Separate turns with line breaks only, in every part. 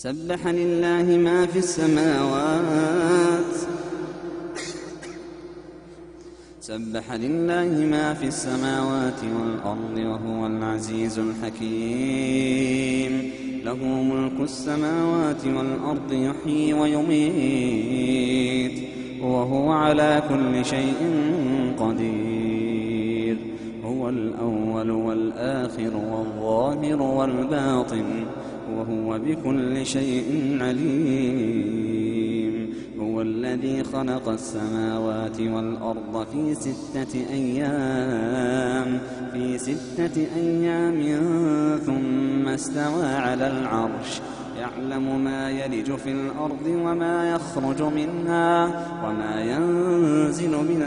سبح لله ما في السماوات والأرض وهو العزيز الحكيم. له ملك السماوات والأرض يحيي ويميت وهو على كل شيء قدير. هو الأول والآخر والظاهر والباطن وهو بكل شيء عليم. هو الذي خلق السماوات والأرض في 6 أيام ثم استوى على العرش يعلم ما يلج في الأرض وما يخرج منها وما ينزل من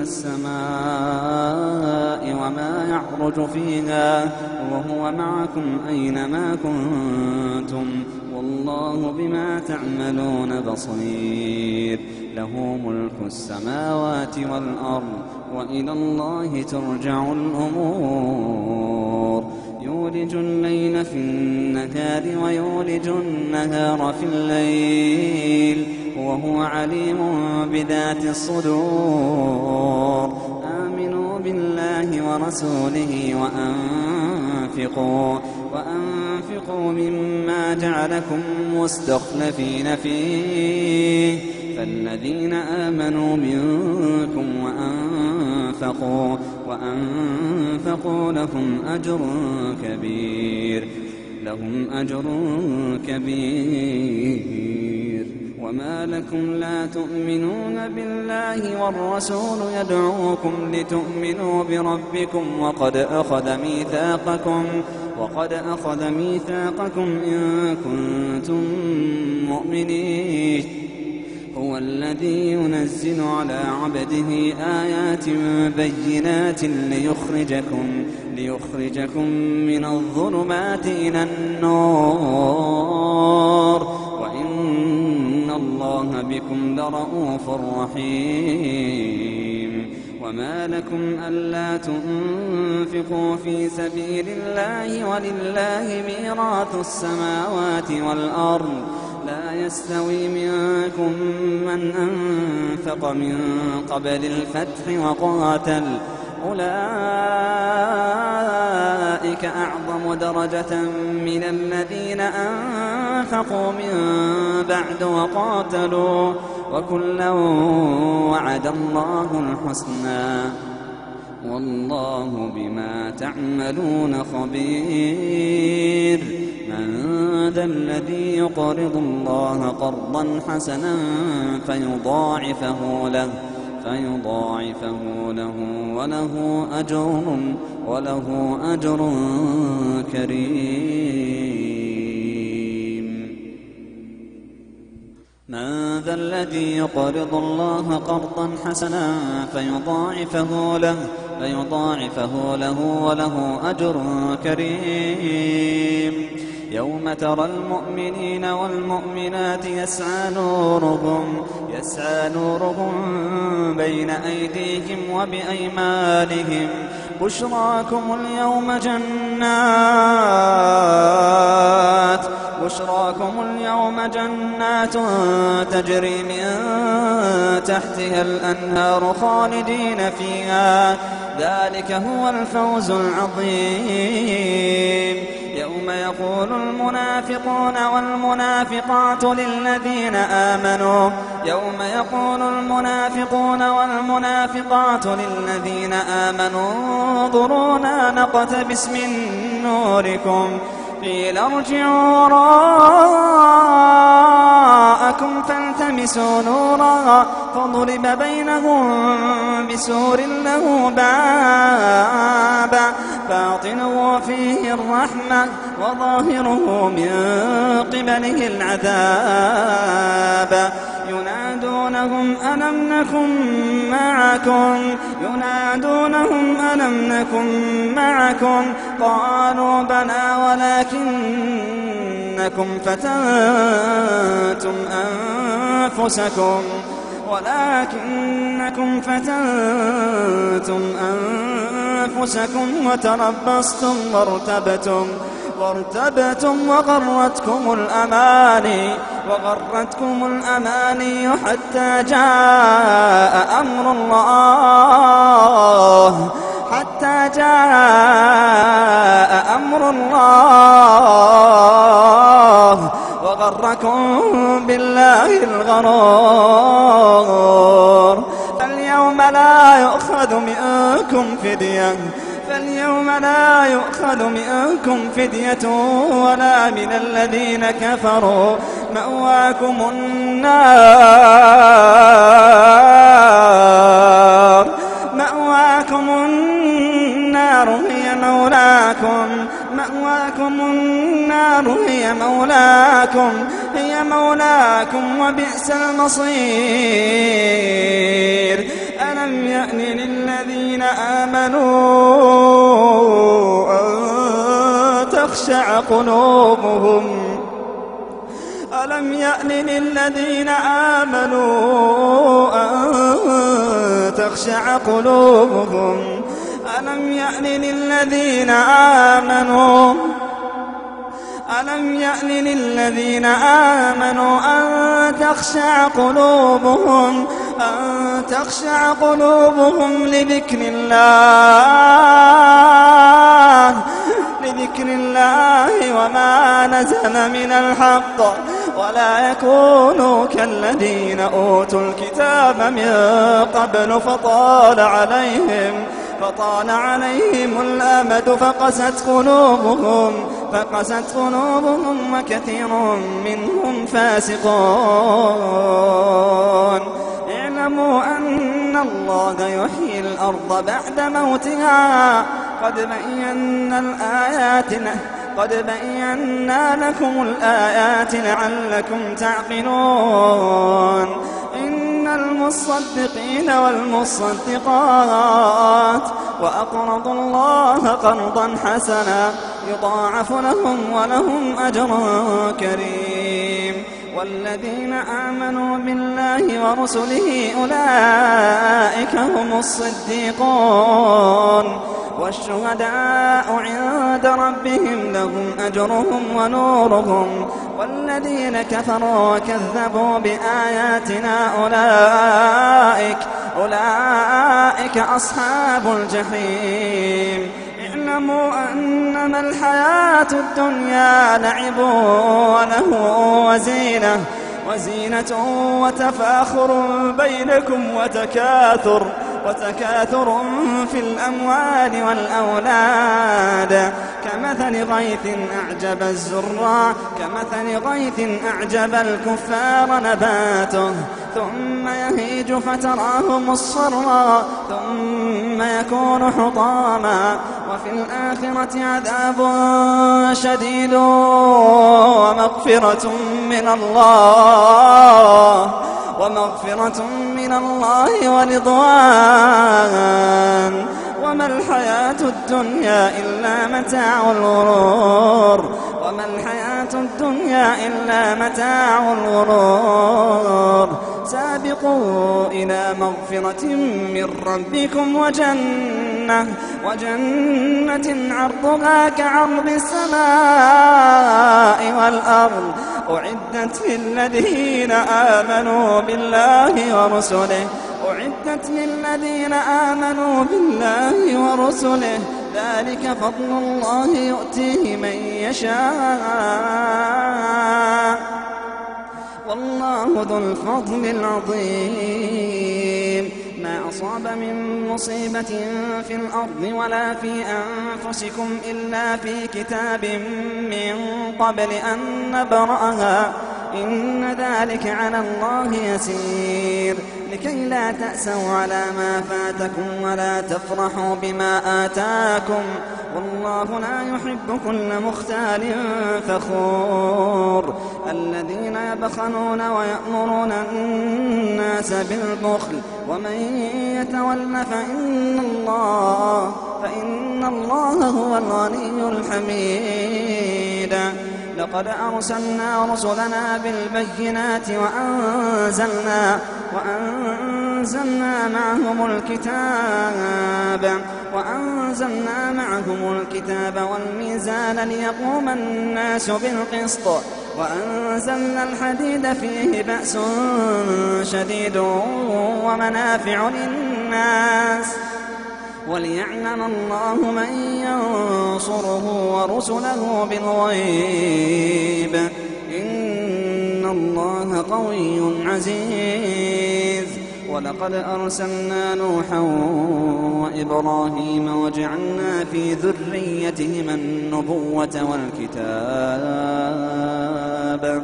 السماء وما يعرج فيها وهو معكم أينما كنتم والله بما تعملون بصير. له ملك السماوات والأرض وإلى الله ترجع الأمور. يولج الليل في النهار ويولج النهار في الليل وهو عليم بذات الصدور. آمنوا بالله ورسوله وأنفقوا مما جعلكم مستخلفين فيه فالذين آمنوا منكم وأنفقوا لهم أجر كبير. وما لكم لا تؤمنون بالله والرسول يدعوكم لتؤمنوا بربكم وقد أخذ ميثاقكم إن كنتم مؤمنين. هو الذي ينزل على عبده آيات بينات ليخرجكم من الظلمات إلى النور وإن الله بكم لرءوف رحيم. وما لكم ألا تنفقوا في سبيل الله ولله ميراث السماوات والأرض لا يستوي منكم من أنفق من قبل الفتح وقاتل أولئك أعظم درجة من الذين أنفقوا من بعد وقاتلوا وكلا وعد الله الحسنى والله بما تعملون خبير. من ذا الذي يقرض الله قرضا حسنا فيضاعفه له وله أجر كريم. من ذا الذي يقرض الله قرضا حسنا فيضاعفه له وله أجر كريم. يوم ترى المؤمنين والمؤمنات يسعى نورهم بين أيديهم وبأيمانهم بشراكم اليوم جنات تجري من تحتها الأنهار خالدين فيها ذلك هو الفوز العظيم. يوم يقول المنافقون والمنافقات للذين آمنوا انظرونا نقتبس من نوركم قيل ارجعوا وراءكم فالتمسوا نورا فضرب بينهم بسور له بابا باطنه فيه الرحمة وظاهره من قبله العذاب. ينادونهم ألم نكن معكم قالوا بلى ولكنكم فتنتم أنفسكم وتربصتم وارتبتم وغرتكم الأماني حتى جاء أمر الله وغركم بالله الغرور. فاليوم لا يؤخذ منكم فدية ولا من الذين كفروا. مأواكم النار هي مولاكم وبئس المصير. ألم يأن للذين آمنوا أن تخشع قلوبهم لذكر الله وما نزل من الحق ولا يكونوا كالذين أوتوا الكتاب من قبل فطال عليهم الأمد فقست قلوبهم وكثير منهم فاسقون. اعلموا أن الله يحيي الأرض بعد موتها قد بينا لكم الآيات لعلكم تعقلون. إن المصدقين والمصدقات وأقرضوا الله قرضا حسنا يضاعف لهم ولهم أجر كريم. والذين آمنوا بالله ورسله أولئك هم الصديقون والشهداء عند ربهم لهم أجرهم ونورهم. والذين كفروا وكذبوا بآياتنا أولئك أصحاب الجحيم. اعلموا أنما الحياة الدنيا لعب ولهو وزينة وتفاخر بينكم وتكاثر في الأموال والأولاد كمثل غيث أعجب الكفار نباته ثم يهيج فتراه مصفرا ثم يكون حطاما وفي الآخرة عذاب شديد ومغفرة من الله ورضوان. وما الحياة الدنيا إلا متاع الغرور. سابقوا إلى مغفرة من ربكم وجنة عرضها كعرض السماء والأرض أعدت للذين آمنوا بالله ورسله ذلك فضل الله يؤتيه من يشاء والله ذو الفضل العظيم. ما أصاب من مصيبة في الأرض ولا في أنفسكم إلا في كتاب من قبل أن نبرأها إن ذلك على الله يسير. لكي لا تأسوا على ما فاتكم ولا تفرحوا بما آتاكم والله لا يحب كل مختال فخور. الذين يبخلون ويأمرون الناس بالبخل ومن يتول فإن الله هو الغني الحميد. لقد أرسلنا رسلنا بالبينات وأنزلنا وأنزلنا معهم الكتاب والميزان ليقوم الناس بالقسط وأنزلنا الحديد فيه بأس شديد ومنافع للناس وليعلم الله من ينصره ورسله بالغيب إن الله قوي عزيز. ولقد أرسلنا نوحا وإبراهيم وجعلنا في ذريتهما النبوة والكتاب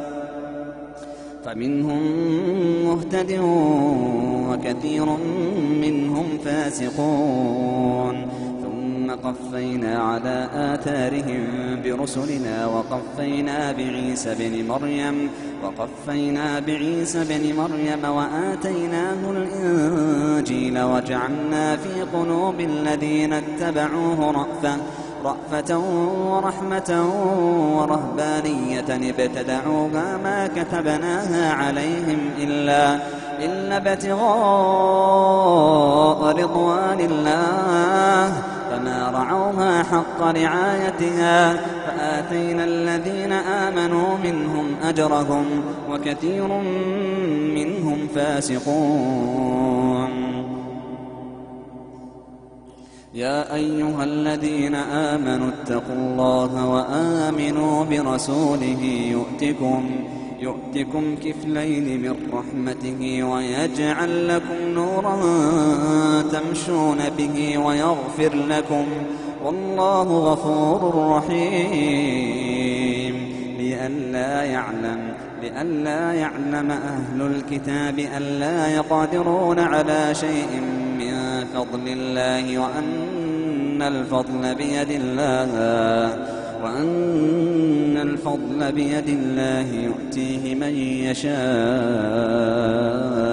فمنهم مهتد وكثير منهم فاسقون. ثم قفينا على آثارهم برسلنا وقفينا بعيسى بن مريم وآتيناه الإنجيل وجعلنا في قلوب الذين اتبعوه رأفة ورحمة ورهبانية ابتدعوها ما كتبناها عليهم إلا ابتغاء رضوان الله فما رعوها حق رعايتها فآتينا الذين آمنوا منهم أجرهم وكثير منهم فاسقون. يا أيها الذين آمنوا اتقوا الله وآمنوا برسوله يؤتكم كفلين من رحمته ويجعل لكم نورا تمشون به ويغفر لكم والله غفور رحيم. لئلا يعلم أهل الكتاب ألا يقدرون على شيء من فضل الله وأن الفضل بيد الله يؤتيه من يشاء